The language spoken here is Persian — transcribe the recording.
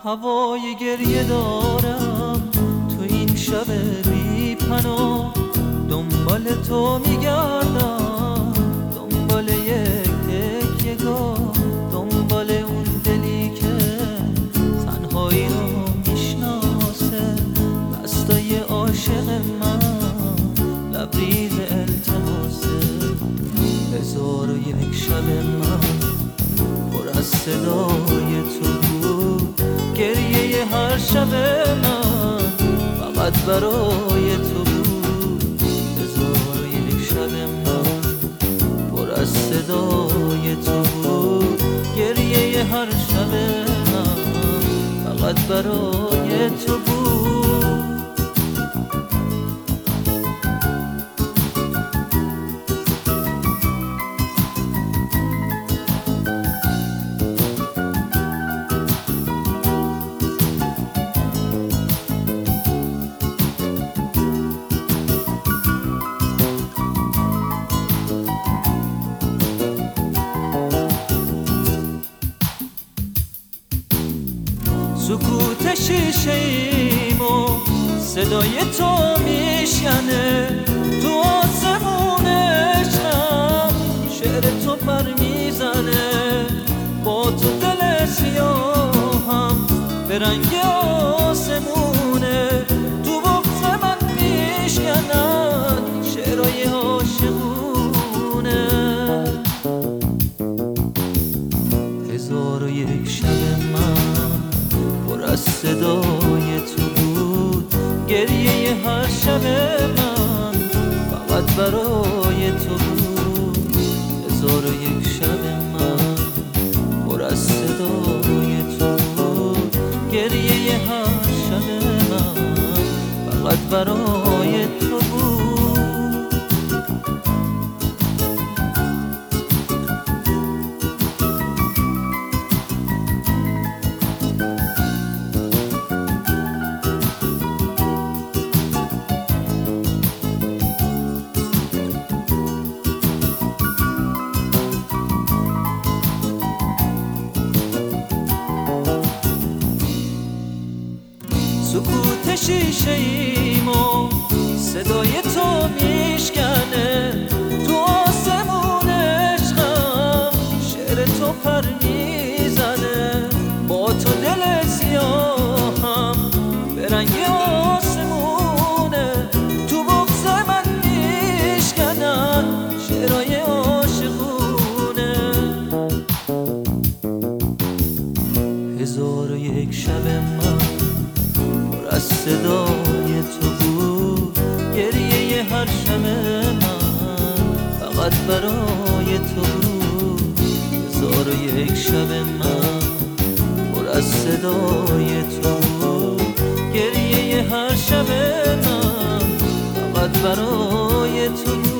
هوای گریه دارم تو این شب بی پناه، دنبال تو میگردم، دنبال یک تکیه‌گاه، دنبال اون دلی که تنهایی رو میشناسه، دستای عاشق من لبریز التماسه. 1001 شب من پر از صدای تو بود، گریه هر شب من فقط برای تو بود. 1001 شب من پر از صدای تو بود، گریه هر شب من فقط برای تو بود. سکوت شیشه ایم و صدای تو میشکنه، تو آسمون عشقم شعر تو پر میزنه، با تو دل سیاهم به رنگ آسمونه، تو بغض من میشکنن شعرهای عاشقونه. 1001 شب من پر از صدای تو بود، گریه هر شب من فقط برای تو بود. 1001 شب من پر از صدای تو بود، گریه هر شب من فقط برای تو بود. سکوت شیشه ایم و صدای تو میشکنه، تو آسمون عشقم شعر تو پر میزنه، با تو دل سیاهم به رنگ آسمونه، تو بغض من میشکنن شعرهای عاشقونه. 1001 شب من پر از صدای تو بود، گریه هر شب من فقط برای تو بود. 1001 شب من پر از صدای تو بود، گریه هر شب من فقط برای تو بود.